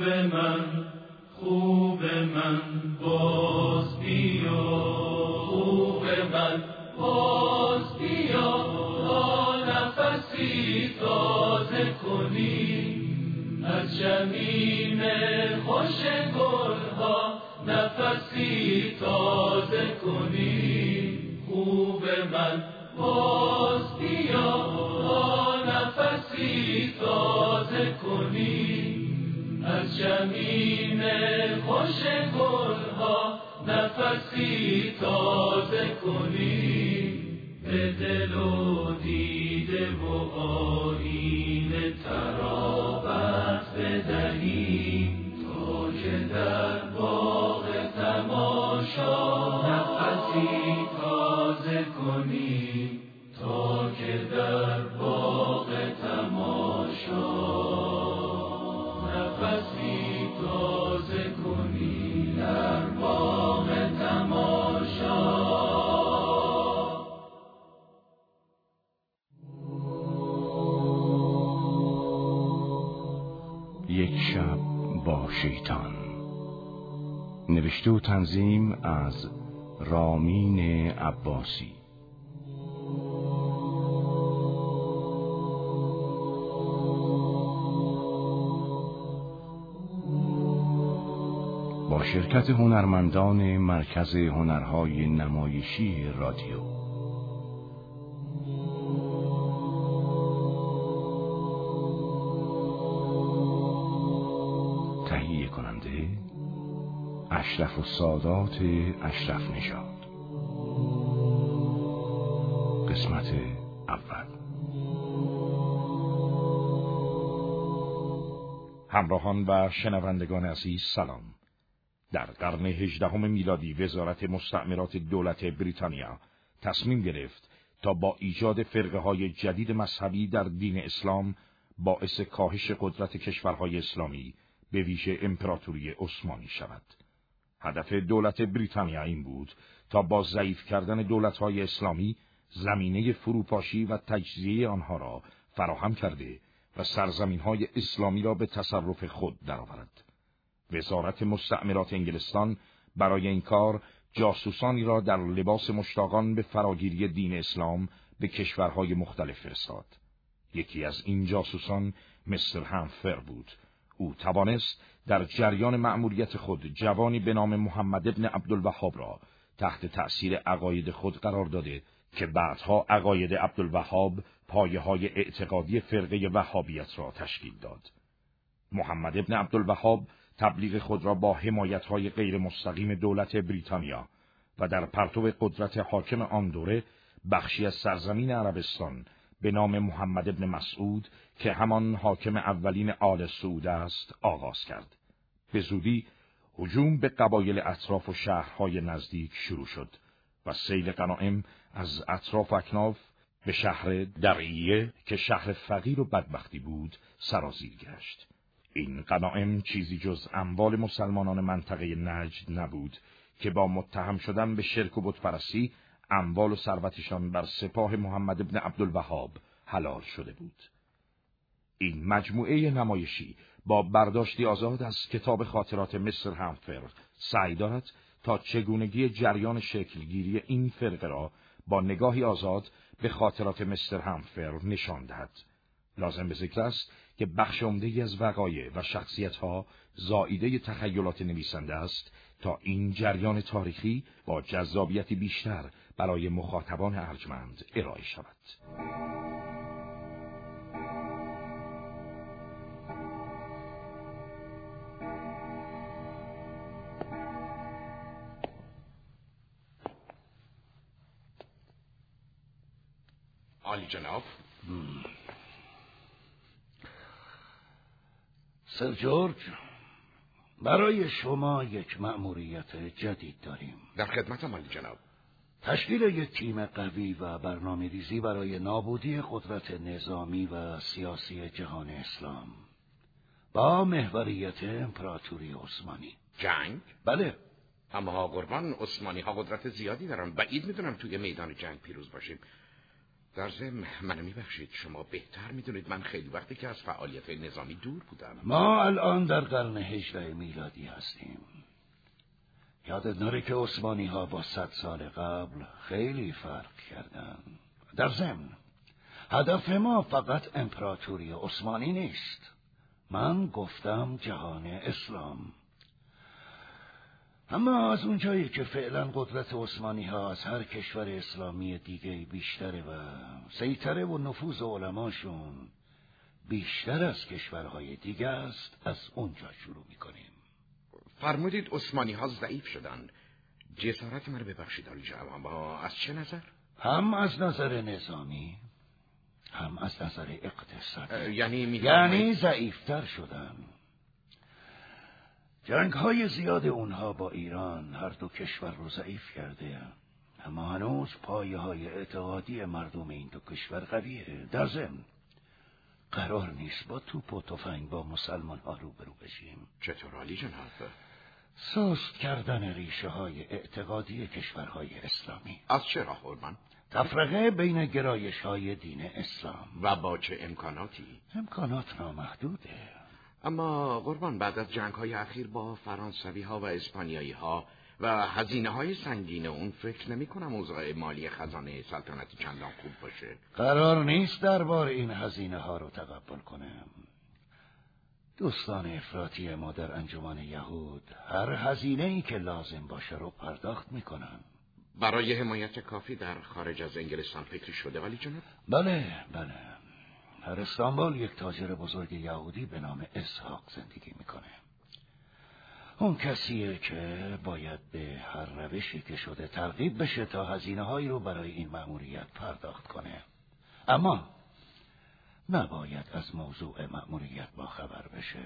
خوب من باز بیا، خوب من باز بیا، تا نفسی تازه کنی از جمیم خوش گلها، نفسی تازه کنی. خوب من باز بیا، تا نفسی تازه کنی از جمیم خوش گلها، نفسی تازه کنی. به دل و دیده و آیینه ترابت بدهی، تا که در باغ تماشا نفسی تازه کنی، تا که در باغ تماشا نفسی تازه کنی، در باغ تماشا. یک شب با شیطان. نوشته و تنظیم از رامین عباسی. با شرکت هنرمندان مرکز هنرهای نمایشی رادیو. تهیه کننده اشرف السادات اشرف نژاد. قسمت اول. همراهان و شنوندگان عزیز سلام. در قرن 18 میلادی وزارت مستعمرات دولت بریتانیا تصمیم گرفت تا با ایجاد فرقه‌های جدید مذهبی در دین اسلام باعث کاهش قدرت کشورهای اسلامی به ویژه امپراتوری عثمانی شود. هدف دولت بریتانیا این بود تا با ضعیف کردن دولت‌های اسلامی زمینه فروپاشی و تجزیه آنها را فراهم کرده و سرزمین‌های اسلامی را به تصرف خود درآورد. وزارت مستعمرات انگلستان برای این کار جاسوسانی را در لباس مشتاقان به فراگیری دین اسلام به کشورهای مختلف فرستاد. یکی از این جاسوسان مستر همفر بود. او توانست در جریان مأموریت خود جوانی به نام محمد ابن عبدالوهاب را تحت تأثیر عقاید خود قرار داده که بعدها عقاید عبدالوهاب پایه‌های اعتقادی فرقه وهابیت را تشکیل داد. محمد ابن عبدالوهاب تبلیغ خود را با حمایت‌های غیر مستقیم دولت بریتانیا و در پرتو قدرت حاکم آن دوره بخشی از سرزمین عربستان به نام محمد ابن مسعود که همان حاکم اولین آل سعود است آغاز کرد. به زودی هجوم به قبایل اطراف و شهرهای نزدیک شروع شد و سیل غنایم از اطراف اکناف به شهر درعیه که شهر فقیر و بدبختی بود سرازیر گشت. این غنایم چیزی جز اموال مسلمانان منطقه نجد نبود که با متهم شدن به شرک و بتپرستی اموال و ثروتشان بر سپاه محمد ابن عبدالوهاب حلال شده بود. این مجموعه نمایشی با برداشتی آزاد از کتاب خاطرات مستر همفر سعی دارد تا چگونگی جریان شکلگیری این فرقه را با نگاهی آزاد به خاطرات مستر همفر نشان دهد. لازم به ذکر است که بخش عمده‌ای از وقایع و شخصیت‌ها زائیده تخیلات نویسنده است تا این جریان تاریخی با جذابیتی بیشتر برای مخاطبان ارجمند ارائه شود. عالی جناب. سر جورج، برای شما یک مأموریت جدید داریم. در خدمتم عالی جناب. تشکیل یک تیم قوی و برنامه‌ریزی برای نابودی قدرت نظامی و سیاسی جهان اسلام با محوریت امپراتوری عثمانی. جنگ؟ بله. اما قربان، عثمانی ها قدرت زیادی دارن. بعید میدونم توی میدان جنگ پیروز باشیم. در ضمن منو میبخشید، شما بهتر میدونید من خیلی وقتی که از فعالیت نظامی دور بودم. ما الان در قرن 18 میلادی هستیم. یادت نره که عثمانی ها با 100 سال قبل خیلی فرق کردن. در ضمن هدف ما فقط امپراتوری عثمانی نیست. من گفتم جهان اسلام. اما از اونجایی که فعلا قدرت عثمانی ها از هر کشور اسلامی دیگه بیشتره و سیطره و نفوذ علماشون بیشتر از کشورهای دیگه است، از اونجا شروع میکنیم. فرمودید عثمانی ها ضعیف شدن. جسارت من رو ببخشید آلی جناب، اما از چه نظر؟ هم از نظر نظامی، هم از نظر اقتصادی. یعنی ضعیفتر شدن. جنگ های زیاد اونها با ایران هر دو کشور رو ضعیف کرده، اما هنوز پایه های اعتقادی مردم این دو کشور قویه. در ضمن قرار نیست با توپ و تفنگ با مسلمان ها روبرو بشیم. چطور عالی جناب؟ سست کردن ریشه های اعتقادی کشورهای اسلامی. از چه راه قربان؟ تفرقه بین گرایش های دین اسلام. و با چه امکاناتی؟ امکانات نامحدوده. اما قربان، بعد از جنگ های اخیر با فرانسوی ها و اسپانیایی ها و هزینه های سنگین اون، فکر نمی کنم اوضاع مالی خزانه سلطنت چندان خوب باشه. قرار نیست درباره این هزینه ها رو تقبل کنم. دوستان افراطی ما در انجمن یهود هر هزینه‌ای که لازم باشه رو پرداخت میکنن. برای حمایت کافی در خارج از انگلستان فکر شده ولی جناب؟ بله. در استانبول یک تاجر بزرگ یهودی به نام اسحاق زندگی میکنه. اون کسیه که باید به هر روشی که شده ترغیب بشه تا هزینه‌هایی رو برای این مأموریت پرداخت کنه. اما نباید از موضوع مأموریت باخبر بشه.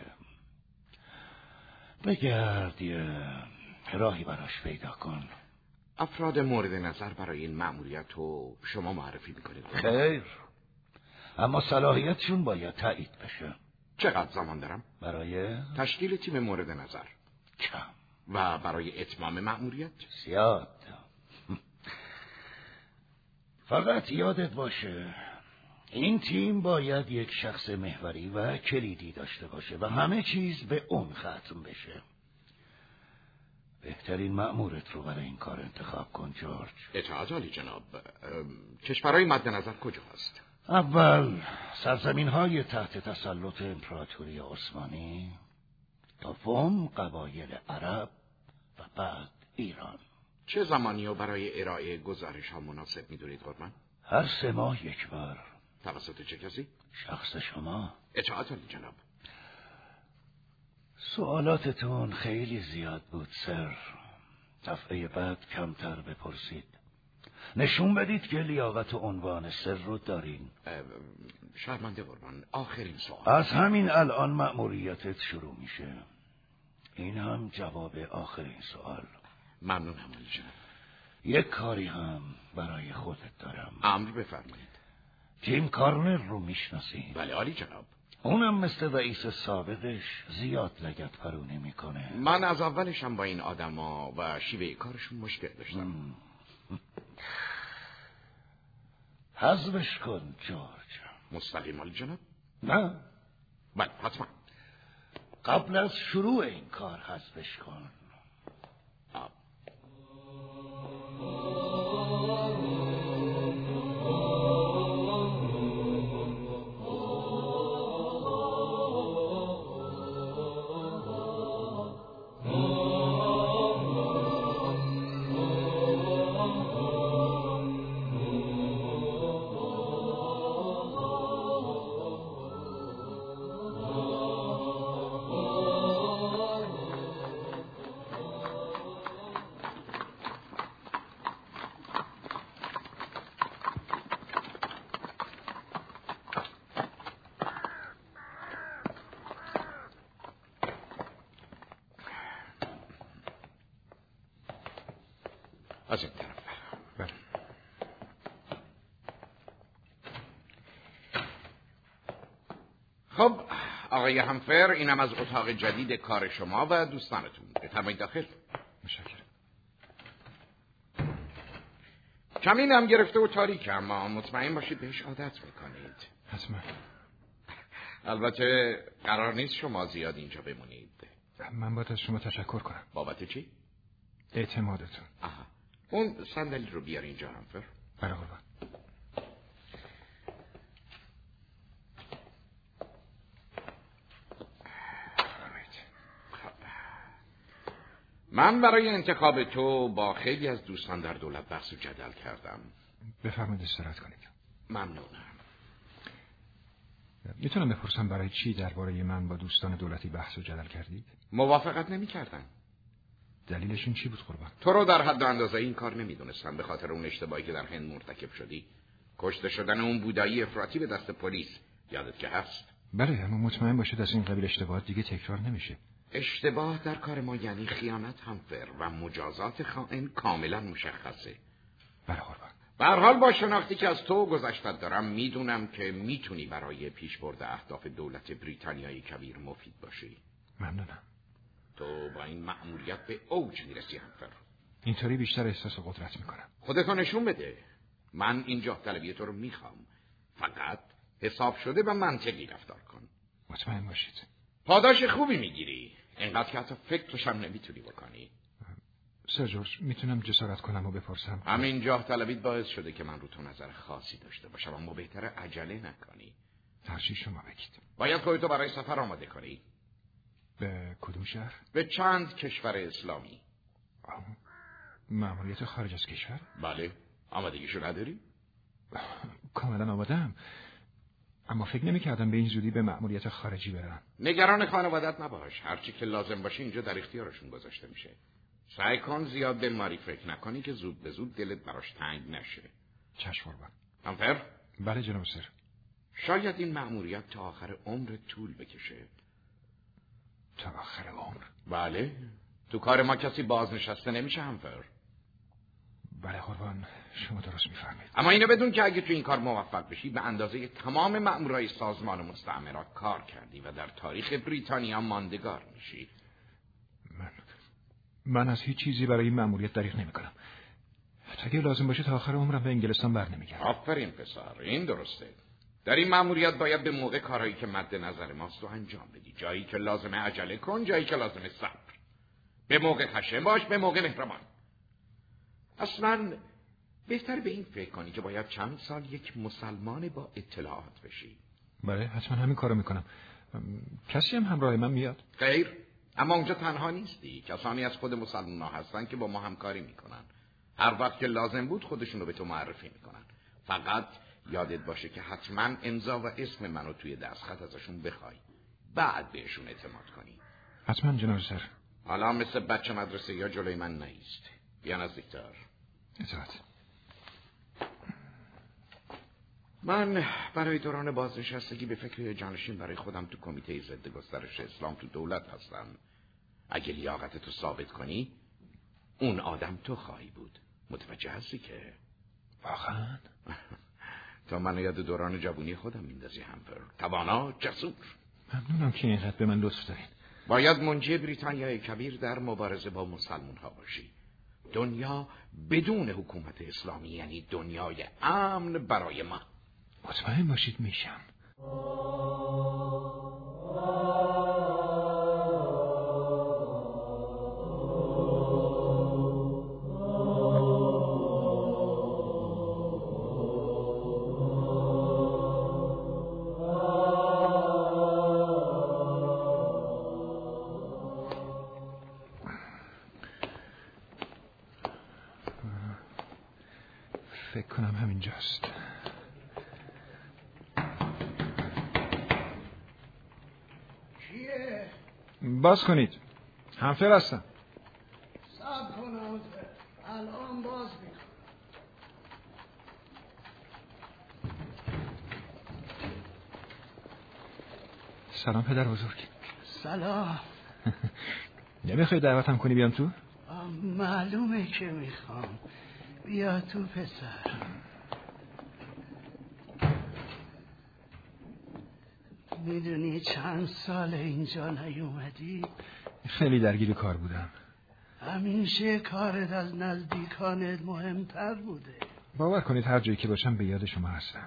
بگرد یه راهی براش پیدا کن. افراد مورد نظر برای این مأموریت رو شما معرفی میکنید؟ خیر، اما صلاحیتشون باید تایید بشه. چقدر زمان دارم؟ برای تشکیل تیم مورد نظر؟ کم. و برای اتمام مأموریت؟ زیاد. فقط یادت باشه این تیم باید یک شخص محوری و کلیدی داشته باشه و همه چیز به اون ختم بشه. بهترین مأمورت رو برای این کار انتخاب کن جورج. اطاعت عالی جناب. کشورهای مد نظر کجا هست؟ اول سرزمین‌های تحت تسلط امپراتوری عثمانی، دوم قبایل عرب و بعد ایران. چه زمانی رو برای ارائه گزارش ها مناسب می‌دونید قربان؟ هر 3 ماه یک بار. توسط چه کسی؟ شخص شما. اطاعت عالی جناب. سوالاتتون خیلی زیاد بود سر. دفعه بعد کمتر بپرسید. نشون بدید که لیاقت و عنوان سر رو دارین. شرمنده قربان، آخرین سوال. از همین الان مأموریتت شروع میشه. این هم جواب آخرین سوال. ممنونم عالی جناب. یک کاری هم برای خودت دارم. امر بفرمایید. جیم کارنر رو میشناسی؟ بله عالی جناب. اونم مثل رئیس سابقش زیاد لگد پرونی میکنه. من از اولشم با این آدما و شیوه کارشون مشکل داشتم. حذفش کن جورج. مستقیم عالی جناب؟ نه، بله حتما. قبل از شروع این کار حذفش کن. از این طرف. بله. خب آقای همفر، اینم از اتاق جدید کار شما و دوستانتون. بفرمایید داخل. متشکرم. کمینم گرفته و تاریکه، اما مطمئن باشید بهش عادت میکنید. حتما. البته قرار نیست شما زیاد اینجا بمونید. من باید از شما تشکر کنم. بابت چی؟ اعتمادتون. آها. اون صندلی رو بیار اینجا همفر. بله قربان. من برای انتخاب تو با خیلی از دوستان در دولت بحث و جدل کردم. بفرمایید استراحت کنید. ممنونم. میتونم بپرسم برای چی درباره من با دوستان دولتی بحث و جدل کردید؟ موافقت نمی کردن. دلیلشون چی بود قربان؟ تو رو در حد و اندازه این کار نمیدونستم به خاطر اون اشتباهی که در هند مرتکب شدی. کشته شدن اون بودایی افراطی به دست پلیس. یادت که هست؟ بله، اما مطمئن باشید از این قبیل اشتباهات دیگه تکرار نمیشه. اشتباه در کار ما یعنی خیانت همفر و مجازات خائن کاملا مشخصه. بله قربان. به هر حال با شناختی که از تو گذشتت دارم میدونم که میتونی برای پیشبرد اهداف دولت بریتانیای کبیر مفید باشی. ممنونم. تو با این مأموریت به اوج میرسی همفر. اینطوری بیشتر احساس قدرت میکنم. خودتو نشون بده. من این جاه طلبی تو رو میخوام. فقط حساب شده و منطقی رفتار کن. مطمئن باشید. پاداش خوبی میگیری. اینقدر که حتی فکرش هم نمیتونی بکنی. سر جورج، میتونم جسارت کنم و بپرسم؟ همین جاه طلبیت باعث شده که من رو تو نظر خاصی داشته باشم، اما بهتره عجله نکنی. هرچی شما بگید. باید خودتو برای سفر آماده کنی. به کدوم شهر؟ به چند کشور اسلامی. مأموریت خارج از کشور؟ بله. آمادگیشو نداری؟ کاملا آماده‌ام. اما فکر نمی‌کردم به این زودی به مأموریت خارجی برم. نگران خانوادت نباش. هرچی که لازم باشه اینجا در اختیارشون گذاشته میشه. سعی کن زیاد به ماری فکر نکنی که زود به زود دلت براش تنگ نشه. چشم قربان. همفر؟ بله جناب سر. شاید این مأموریت تا آخر عمر طول بکشه. تا آخر عمر؟ بله. تو کار ما کسی بازنشسته نمیشه همفر. بله قربان، شما درست میفرمایید. اما اینو بدون که اگه تو این کار موفق بشی به اندازه تمام مأمورای سازمان مستعمرات کار کردی و در تاریخ بریتانیا ماندگار میشی. من از هیچ چیزی برای این مأموریت دریغ نمیکنم. اگه لازم باشه تا آخر عمرم به انگلستان برنمیگردم. آفرین پسر، این درسته. در این مأموریت باید به موقع کارهایی که مد نظر ماست رو انجام بدی. جایی که لازمه عجله کن، جایی که لازمه صبر. به موقع خشن باش، به موقع مهربان. اصلا بهتر به این فکر کنی که باید چند سال یک مسلمان با اطلاعات بشی. بله، حتما همین کارو میکنم. کسی هم همراه من میاد؟ خیر، اما اونجا تنها نیستی. کسانی از خود مسلمان ها هستن که با ما همکاری میکنن. هر وقت که لازم بود خودشون رو به تو معرفی میکنن. فقط یادت باشه که حتما امضا و اسم منو توی دستخط ازشون بخوای. بعد بهشون اعتماد کنی. حتما جناب سر. حالا مثل بچه مدرسه یا جلوی من نیست. بیا نزدیکتر. اطاعت. من برای دوران بازنشستگی به فکر جانشین برای خودم تو کمیته ضد گسترش اسلام تو دولت هستم. اگه لیاقتتو ثابت کنی اون آدم تو خواهی بود. متوجه هستی که؟ واقعا؟ تا منو یاد دوران جوانی خودم میندازی همفر. توانا، جسور. ممنونم که اینقدر به من لطف دارین. باید منجی بریتانیای کبیر در مبارزه با مسلمان ها باشی. دنیا بدون حکومت اسلامی یعنی دنیای امن برای ما. مطمئن باشید میشم. فکر کنم همینجاست. کیه؟ باز کنید. همفر هستم. صبر کن همفر، الان باز میکنم. سلام پدر بزرگ. سلام. نمیخوای دعوتم کنی بیام تو؟ معلومه که میخوام. بیا تو پسر. میدونی چند سال اینجا نیومدی؟ خیلی درگیر کار بودم. همیشه کارت از نزدیکانت مهمتر بوده. باور کنید هر جایی که باشم به یاد شما هستم.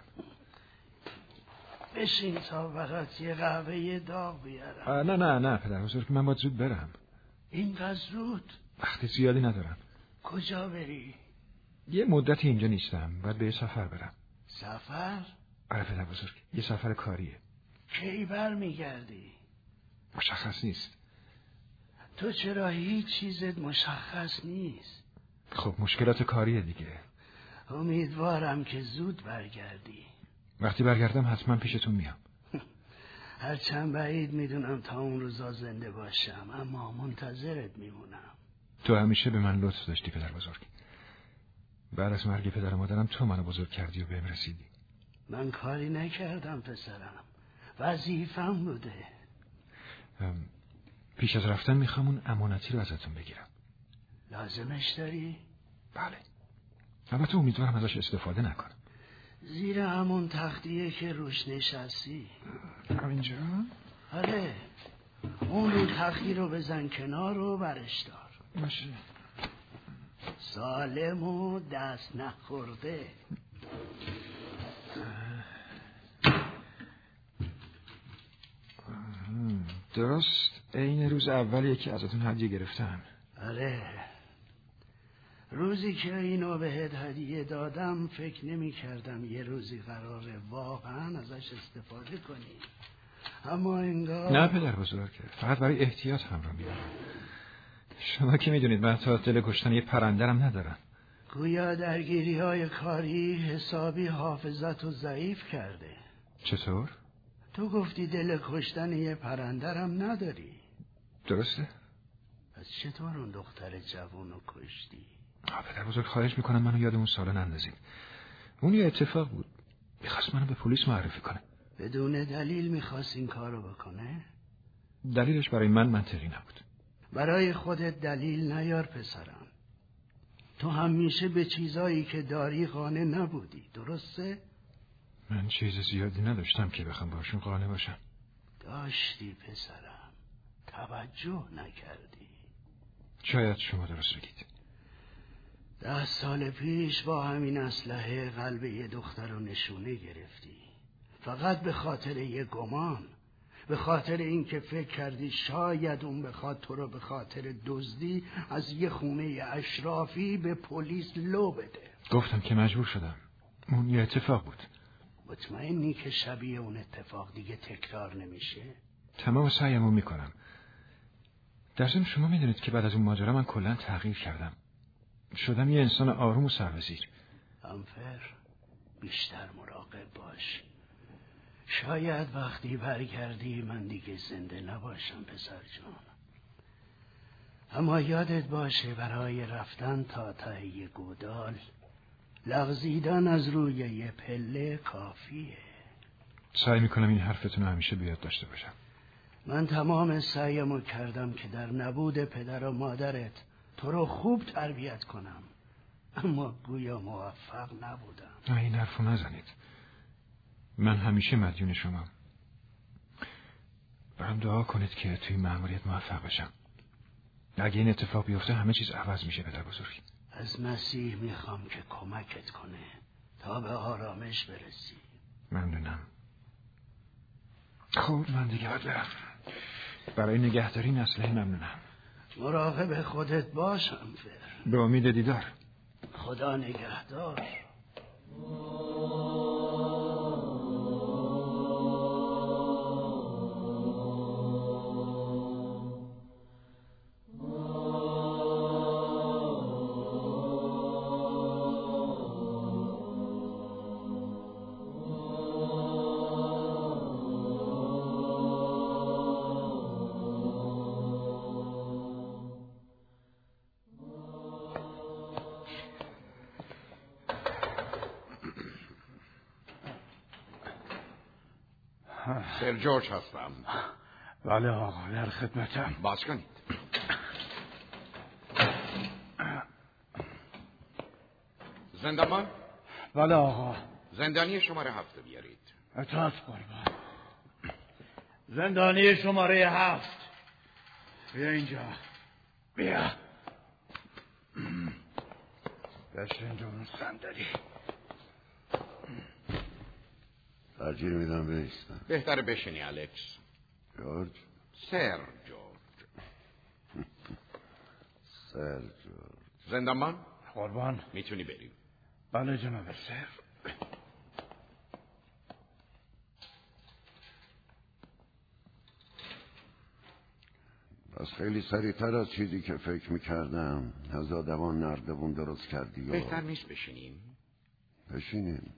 بشین تا برات یه قهوه داغ بیارم. نه پدر بزرگ، من باید زود برم. اینقدر زود؟ وقت زیادی ندارم. کجا بری؟ یه مدتی اینجا نیستم، باید به یه سفر برم. سفر؟ آره پدر بزرگ، یه سفر کاریه. کی برمیگردی؟ مشخص نیست. تو چرا هیچ چیزت مشخص نیست؟ خب مشکلات کاریه دیگه. امیدوارم که زود برگردی. وقتی برگردم حتما پیشتون میام. هرچند بعید میدونم تا اون روزا زنده باشم، اما منتظرت میمونم. تو همیشه به من لطف داشتی پدر بزرگ. بعد از مرگ پدر و مادرم تو منو بزرگ کردی و بهم رسیدی. من کاری نکردم پسرم، وظیفم بوده. پیش از رفتن میخوام اون امانتی رو ازتون بگیرم. لازمش داری؟ بله. البته امیدوارم ازش استفاده نکنم. زیر همون تختیه که روش نشستی. اینجا؟ آره، اون رو تختی رو بزن کنار و برش دار. باشه. سالم و دست نخورده. درست عین روز اولیه که ازتون هدیه گرفتم. آره، روزی که اینو بهت هدیه دادم فکر نمی کردم یه روزی قراره واقعا ازش استفاده کنی، اما انگار... نه پدر بزرگ، فقط برای احتیاط همراه میدارم. شما که میدونید من تا دل کشتن یه پرندرم ندارم. گویا درگیری های کاری حسابی حافظت رو ضعیف کرده. چطور؟ تو گفتی دل کشتن یه پرندرم نداری. درسته؟ پس چطور اون دختر جوون رو کشتی؟ پدر بزرگ خواهش میکنم منو یاد اون سالا نندازید. اون یه اتفاق بود، میخواست منو به پلیس معرفی کنه. بدون دلیل میخواست این کارو بکنه؟ دلیلش برای من منطقی نبود. برای خودت دلیل نیار پسرم. تو همیشه به چیزایی که داری قانع نبودی، درسته؟ من چیز زیادی نداشتم که بخوام باشون قانع باشم. داشتی پسرم، توجه نکردی. شاید شما درست بگید. 10 سال پیش با همین اسلحه قلب یه دختر رو نشونه گرفتی، فقط به خاطر یه گمان، به خاطر اینکه فکر کردی شاید اون بخواد تو رو به خاطر دزدی از یه خونه اشرافی به پلیس لو بده. گفتم که مجبور شدم، اون یه اتفاق بود. مطمئنی که شبیه اون اتفاق دیگه تکرار نمیشه؟ تمام سعیمو میکنم. در ضمن شما میدونید که بعد از اون ماجرا من کلا تغییر کردم، شدم یه انسان آروم و سربزیر. انفر، بیشتر مراقب باش. شاید وقتی برگردی من دیگه زنده نباشم پسر جان. اما یادت باشه برای رفتن تا ته یه گودال لغزیدن از روی یه پله کافیه. سعی میکنم این حرفتون رو همیشه بیاد داشته باشم. من تمام سعیمو کردم که در نبود پدر و مادرت تو رو خوب تربیت کنم، اما گویا موفق نبودم. نه این حرفو نزنید، من همیشه مدیون شمام. برام دعا کنید که توی مأموریت موفق بشم. اگه این اتفاق بیفته همه چیز عوض میشه پدر بزرگ. از مسیح میخوام که کمکت کنه تا به آرامش برسی. ممنونم. خب من دیگه باید برم. برای نگهداری این اسلحه ممنونم. مراقب خودت باش انفر. به امید دیدار. خدا نگهدار. سر جورج هستم. بله آقا، در خدمتم. باز کنید. زندان؟ بله آقا. زندانی شماره 7 بیارید. اطاعت قربان. زندانی شماره 7. بیا اینجا. بیا. بشین جون صندلی. ترجیح میدم بایستم. بهتره بشینی الکس. جورج. سر جورج. سر جورج. زندانبان؟ قربان. میتونی بری. بله جناب سر. بس خیلی سریعتر از چیزی که فکر میکردم. هزادوان نردبون درست کردی. بهتر نیست بشینیم؟ بشینیم.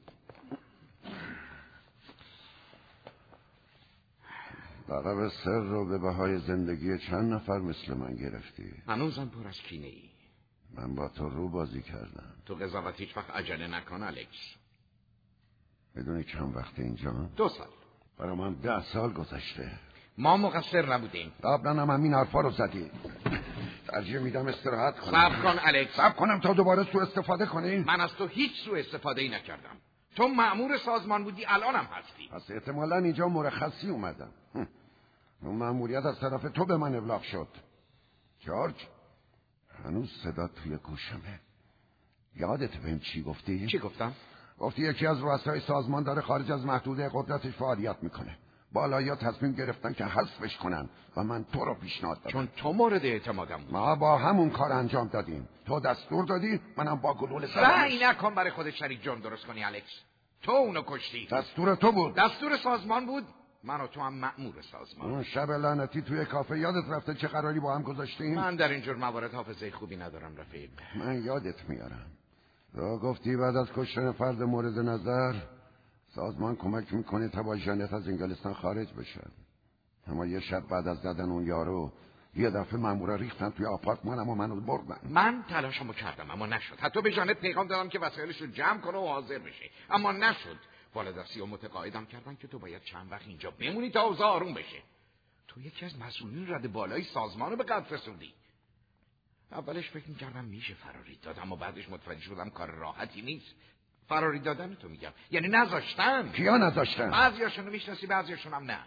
لقب سر رو به بهای زندگی چند نفر مثل من گرفتی؟ هنوزم پر از کینه ای. من با تو رو بازی کردم. تو قضاوت هیچ وقت عجله نکن الکس. میدونی چند وقت اینجا؟ 2 سال. برای من 10 سال گذشته. ما مقصر نبودیم. قبلا هم همین حرفا رو زدی. ترجیح میدم استراحت کنم. صبر کن الکس. صبر کنم تا دوباره سوء استفاده کنی؟ من از تو هیچ سوء استفاده ای نکردم. تو مأمور سازمان بودی، الانم هستی. پس احتمالاً اینجا مرخصی اومدم. اون مأموریت از طرف تو به من ابلاغ شد. جورج، هنوز صدا توی گوشمه. یادت بهم چی گفتی؟ چی گفتم؟ گفتی یکی از رؤسای سازمان داره خارج از محدوده قدرتش فعالیت میکنه. بالایی‌ها تصمیم گرفتن که حذفش کنن و من تو رو پیشنهاد دادم. چون تو مورد اعتمادم بود. ما با همون کار انجام دادیم. تو دستور دادی، منم با گلوله سعی نکن برای خودت شریک جرم درست کنی الکس. تو اونو کشتی. دستور تو بود. دستور سازمان بود. من و تو هم مأمور سازمان. اون شب لعنتی توی کافه یادت رفته چه قراری با هم گذاشتیم؟ من در اینجور موارد حافظه خوبی ندارم رفیق. من یادت میارم. تو گفتی بعد از کشتن فرد مورد نظر سازمان کمک میکنه تا با ژنت از انگلستان خارج بشه. اما یه شب بعد از زدن اون یارو یه دفعه مامورا ریختن توی آپارتمانم و منو بردن. من تلاشمو کردم اما نشد. حتی به ژنت پیغام دادم که وسایلش رو جمع کنه و حاضر بشه، اما نشد. بالادستی و متقاعدم کردن که تو باید چند وقت اینجا بمونی تا اوضاع آروم بشه. تو یکی از مسئولین رده بالای سازمان رو به قتل رسوندی. اولش فکر میکردم میشه فراری داد، اما بعدش متوجه شدم کار راحتی نیست. فراری دادن تو میگم، یعنی نذاشتن. کیا نذاشتن؟ بعضیاشونو میشناسی، بعضیاشونم نه.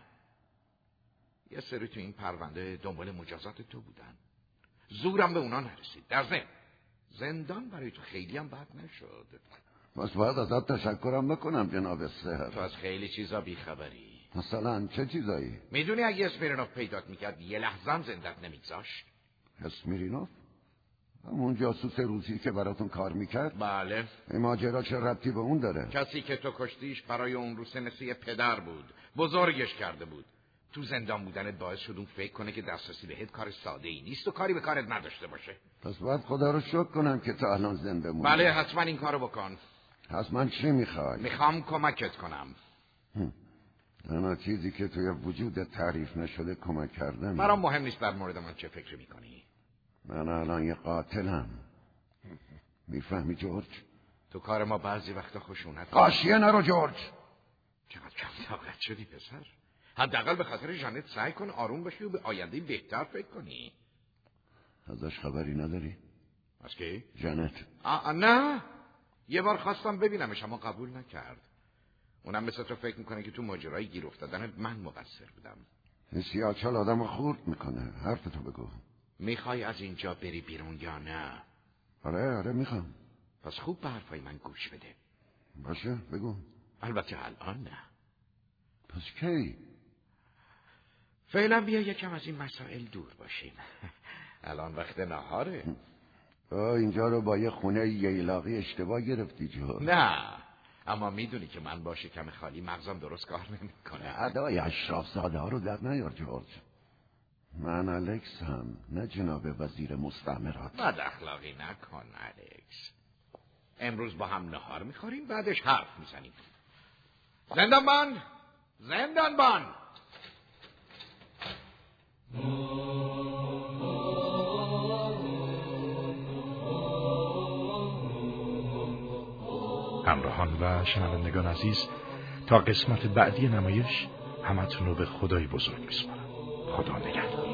یه سری تو این پرونده دنبال مجازات تو بودن. زورم به اونا نرسید. در ضمن زندان برای تو خیلی هم بد نشد. بس باید ازت تشکرم نکنم جناب سر. تو از خیلی چیزا بیخبری. مثلا چه چیزایی؟ میدونی اگه اسمیرینوف پیدات میکرد یه لحظه زندت نمیگذاشت؟ اسمیرینوف؟ همون جاسوس روسی که براتون کار میکرد؟ بله. این ماجرا چه ربطی به اون داره؟ کسی که تو کشتیش برای اون روسه مثل یه پدر بود. بزرگش کرده بود. تو زندان بودنت باعث شد اون فکر کنه که دسترسی بهت کار ساده ای نیست و کاری به کارت نداشته باشه. پس باید خدا رو شکر کنم که تا الان زنده موندی. بله حتما این کارو بکن. حتما چی میخوای؟ میخوام کمکت کنم. تنها چیزی که توی وجود تعریف نشده کمک کردن. برام مهم نیست در مورد من چه فکری میکنی. من الان یه قاتلم. میفهمی جورج؟ تو کار ما بعضی وقتا خشونت. قاشیه نرو جورج. چقدر کم طاقت شدی پسر. حداقل به خاطر ژنت سعی کن آروم باشی و به آینده بهتر فکر کنی. ازش خبری نداری؟ از کی؟ ژنت. نه. یه بار خواستم ببینمش اما قبول نکرد. اونم مثل تو فکر میکنه که تو ماجرای گیر افتادن من مقصر بودم. این سیاه‌چال آدمو خورد میکنه. حرفتو بگو. میخوای از اینجا بری بیرون یا نه؟ آره میخوام. پس خوب به حرفای من گوش بده. باشه بگو. البته الان نه. پس کی؟ فعلا بیا یکم از این مسائل دور باشیم. الان وقت نهاره. اینجا رو با یه خونه ییلاقی اشتباه گرفتی جو. نه اما میدونی که من با شکم خالی مغزم درست کار نمیکنه. ادای اشراف زاده ها رو در نیار جورج. من الکس هم نه جناب وزیر مستعمرات. بد اخلاقی نکن الکس. امروز با هم نهار میخوریم بعدش حرف میزنیم. زندانبان همراهان و شنوندگان عزیز، تا قسمت بعدی نمایش همتون رو به خدای بزرگ میسپارم. خدا نگهدار.